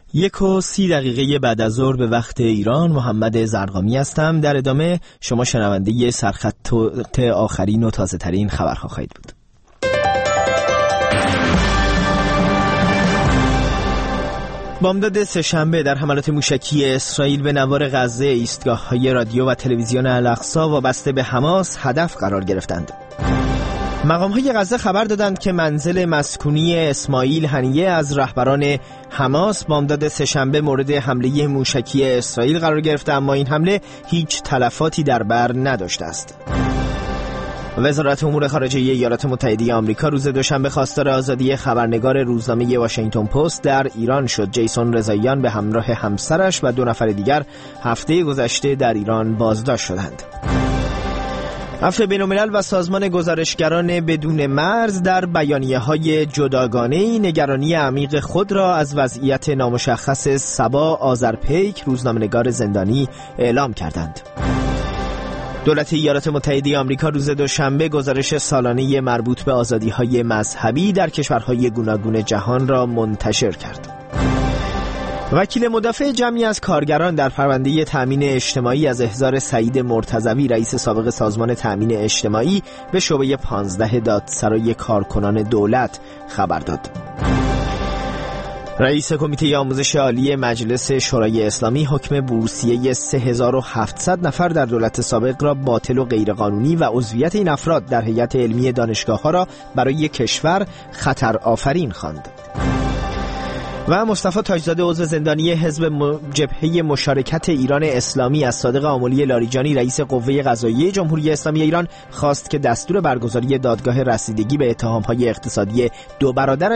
1:30 بعد از ظهر به وقت ایران. محمد زرقامی هستم. در ادامه شما شنونده سرخط آخرین و تازه ترین خبرها خواهید بود. بامداد سه‌شنبه در حملات موشکی اسرائیل به نوار غزه ایستگاه‌های رادیو و تلویزیون الاقصی وابسته به حماس هدف قرار گرفتند. مقام‌های غزه خبر دادند که منزل مسکونی اسماعیل هنیه از رهبران حماس بامداد سه‌شنبه مورد حمله موشکی اسرائیل قرار گرفته، اما این حمله هیچ تلفاتی در بر نداشته است. وزارت امور خارجه ایالات متحده آمریکا روز دوشنبه خواستار آزادی خبرنگار روزنامه واشنگتن پست در ایران شد. جیسون رضاییان به همراه همسرش و 2 نفر دیگر هفته گذشته در ایران بازداشت شدند. عفو بین‌الملل و سازمان گزارشگران بدون مرز در بیانیه‌های جداگانه‌ای نگرانی عمیق خود را از وضعیت نامشخص صبا آذرپیک، روزنامه‌نگار زندانی، اعلام کردند. دولت ایالات متحده آمریکا روز دوشنبه گزارش سالانه مربوط به آزادی‌های مذهبی در کشورهای گوناگون جهان را منتشر کرد. وکیل مدافع جمعی از کارگران در پرونده تأمین اجتماعی از احضار سعید مرتضوی، رئیس سابق سازمان تأمین اجتماعی، به شعبه 15 دادسرای کارکنان دولت خبر داد. رئیس کمیته آموزش عالی مجلس شورای اسلامی حکم بورسیه 3700 نفر در دولت سابق را باطل و غیرقانونی و عضویت این افراد در هیئت علمی دانشگاه‌ها را برای کشور خطر آفرین خواند. و مصطفی تاجزاده، عضو زندانی حزب جبهه مشارکت ایران اسلامی، از صادق آملی لاریجانی، رئیس قوه قضاییه جمهوری اسلامی ایران، خواست که دستور برگزاری دادگاه رسیدگی به اتهام‌های اقتصادی 2 برادرش